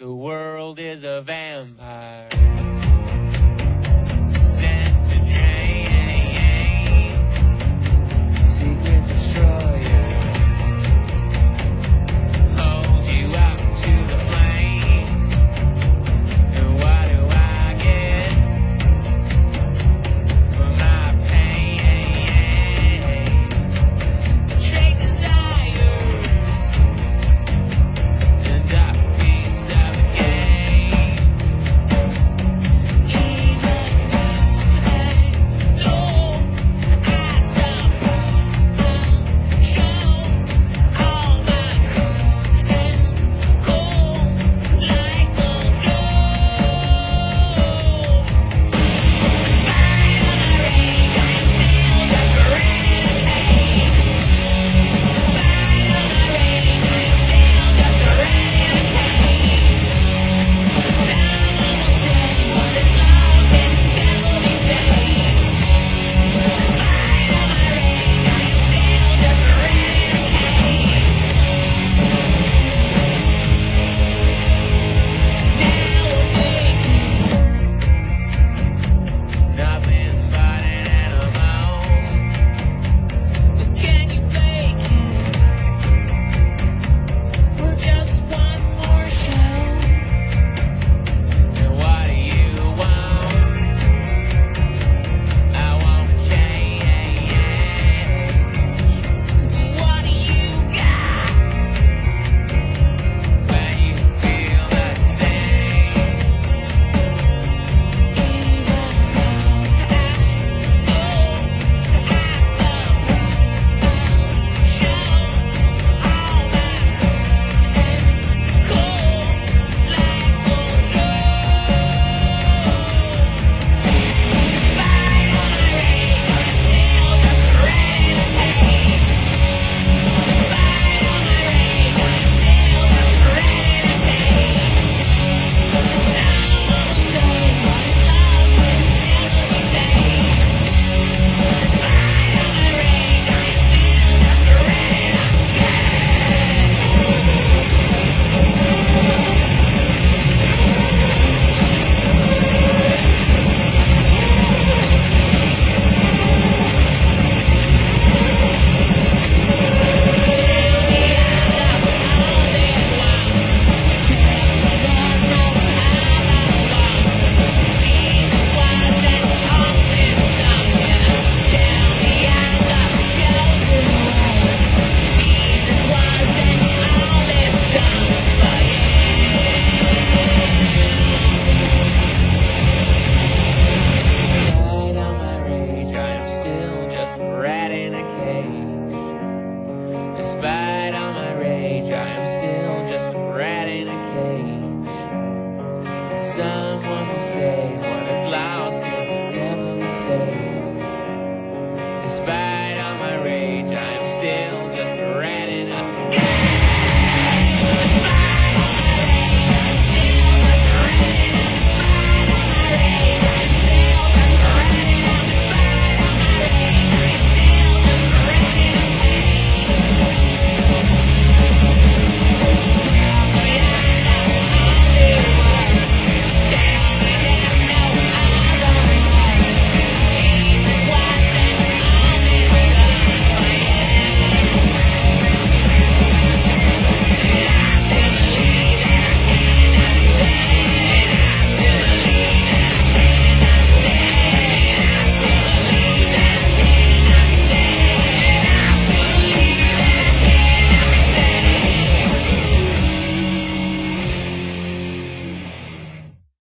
The world is a vampire sent to drain secret destroyers hold you up to the flames. And what do I get for my pain? Betrayed desires and a piece of a game. Even though I know I supposed to show all I could and go like a joke. Despite all my rage, I'm still just a renegade. Despite all my rage, I'm still just a renegade. Someone will say what is lost can never be saved. Despite all my rage, I'm still just a renegade. Now awaken, nothing but an animal. But can you fake it for just one more show? And what do you want? I want change. What do you got when you feel the same? Even though I know I supposed to show all I could and go like a joke. Despite all my rage, I'm still just a renegade. Despite all my rage, I'm still just a renegade. Someone will say what is lost can never be saved. Despite all my rage, I'm still just a Despite all my rage, I am still just a rat in a cage. Despite all my rage, I am still just a rat in a cage. And someone will say